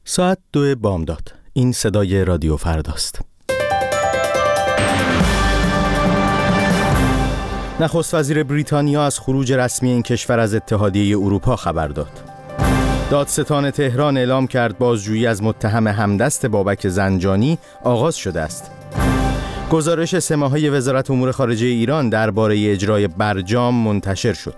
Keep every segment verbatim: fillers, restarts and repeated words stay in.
ساعت دو بامداد. این صدای رادیو فرداست. نخست وزیر بریتانیا از خروج رسمی این کشور از اتحادیه اروپا خبر داد. دادستان تهران اعلام کرد بازجویی از متهم همدست بابک زنجانی آغاز شده است. گزارش سه ماهه وزارت امور خارجه ایران درباره اجرای برجام منتشر شد.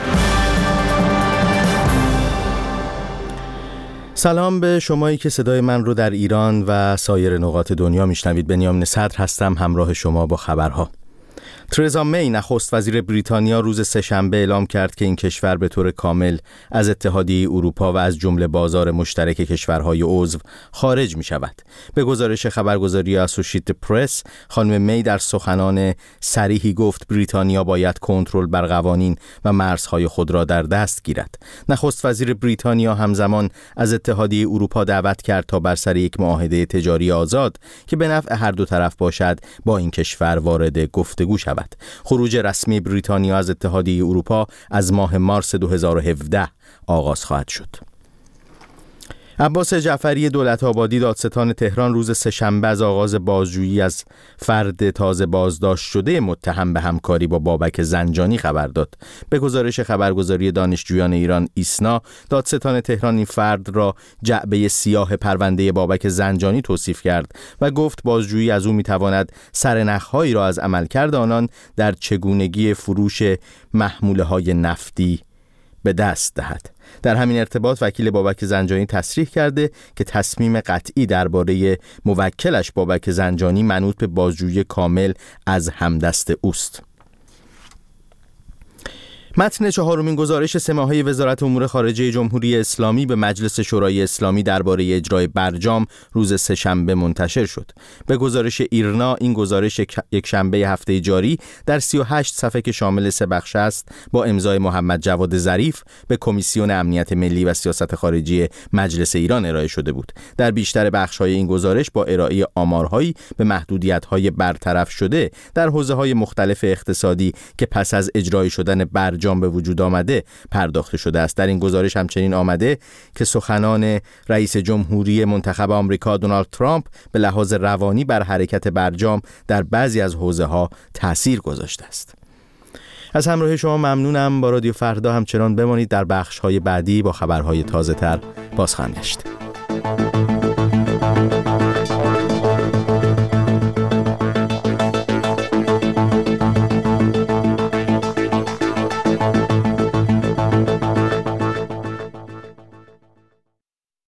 سلام به شمایی که صدای من رو در ایران و سایر نقاط دنیا میشنوید. بنیامین صدر هستم همراه شما با خبرها. ترزا می نخست وزیر بریتانیا روز سه‌شنبه اعلام کرد که این کشور به طور کامل از اتحادیه اروپا و از جمله بازار مشترک کشورهای عضو خارج می شود. به گزارش خبرگزاری اسوشییتد پرس، خانم می در سخنان صریحی گفت بریتانیا باید کنترل بر قوانین و مرزهای خود را در دست گیرد. نخست وزیر بریتانیا همزمان از اتحادیه اروپا دعوت کرد تا بر سر یک معاهده تجاری آزاد که به نفع هر دو طرف باشد با این کشور وارد گفتگو شود. خروج رسمی بریتانیا از اتحادیه اروپا از ماه مارس دو هزار و هفده آغاز خواهد شد. عباس جعفری دولت‌آبادی دادستان تهران روز سه‌شنبه از آغاز بازجویی از فرد تازه بازداشت شده متهم به همکاری با بابک زنجانی خبر داد. به گزارش خبرگزاری دانشجویان ایران ایسنا، دادستان تهران این فرد را جعبه سیاه پرونده بابک زنجانی توصیف کرد و گفت بازجویی از او می‌تواند سرنخ‌هایی را از عملکرد آنان در چگونگی فروش محموله‌های نفتی به دست دهد. در همین ارتباط وکیل بابک زنجانی تصریح کرده که تصمیم قطعی درباره موکلش بابک زنجانی منوط به بازجویی کامل از همدست اوست. متن چهارمین گزارش سه ماهه وزارت امور خارجه جمهوری اسلامی به مجلس شورای اسلامی درباره اجرای برجام روز سه‌شنبه منتشر شد. به گزارش ایرنا، این گزارش یک شنبه هفته جاری در سی و هشت صفحه که شامل سه بخش است با امضای محمد جواد ظریف به کمیسیون امنیت ملی و سیاست خارجی مجلس ایران ارائه شده بود. در بیشتر بخش‌های این گزارش با ارائه آمارهایی به محدودیت‌های برطرف شده در حوزه‌های مختلف اقتصادی که پس از اجرای شدن برجام به وجود آمده پرداخته شده است. در این گزارش همچنین آمده که سخنان رئیس جمهوری منتخب آمریکا دونالد ترامپ به لحاظ روانی بر حرکت برجام در بعضی از حوزه‌ها تأثیر گذاشته است. از همراهی شما ممنونم. با رادیو فردا همچنان بمانید. در بخش‌های بعدی با خبرهای تازه‌تر باز خواهم گشت.